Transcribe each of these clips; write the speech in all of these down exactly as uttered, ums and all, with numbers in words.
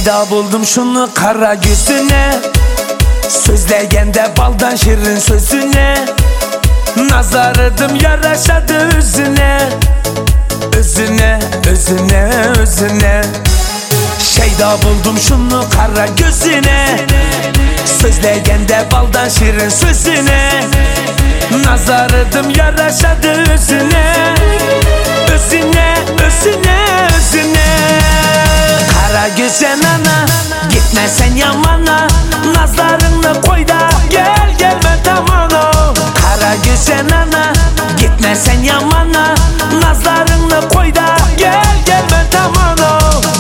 Şeyda buldum şunu kara gözüne, sözlegende baldan şirin sözüne. Nazarıdım yaraşadı özüne, özüne, özüne, özüne. Şeyda buldum şunu kara gözüne, sözlegende baldan şirin sözüne. Nazarıdım yaraşadı özüne, özüne, özüne, özüne. Kara gözen ana, gitme sen yamana, nazlarını koy da gel gelme tamana. Kara gözen ana, gitme sen yamana, nazlarını koy da gel gelme tamana.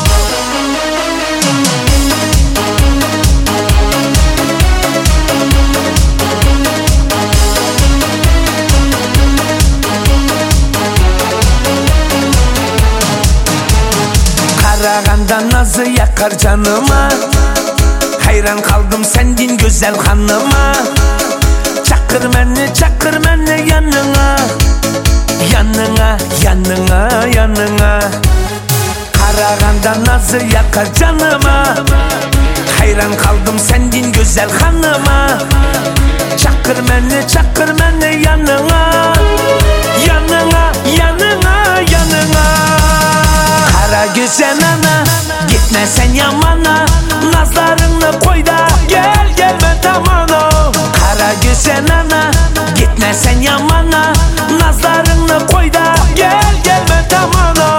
Karaganda nazı yakar canıma, hayran kaldım sendin güzel hanıma. Çakır beni, çakır beni yanına, yanına, yanına, yanına. Karaganda nazı yakar canıma, hayran kaldım sendin güzel hanıma. Çakır beni, çakır beni yanına, yanına, yanına, yanına. Kara gözen ana, gitme sen yamana, nazlarını koy da gel gelme tamana. Kara gözen ana, gitme sen yamana, nazlarını koy da gel gelme tamana.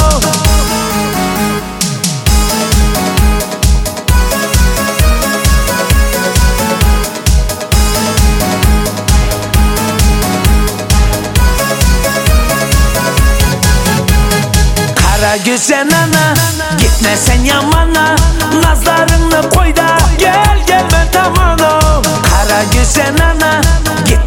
Kara gözen ana, gitme sen yamana, nazlarını koy da gel gelme tamana. Kara gözen ana, gitme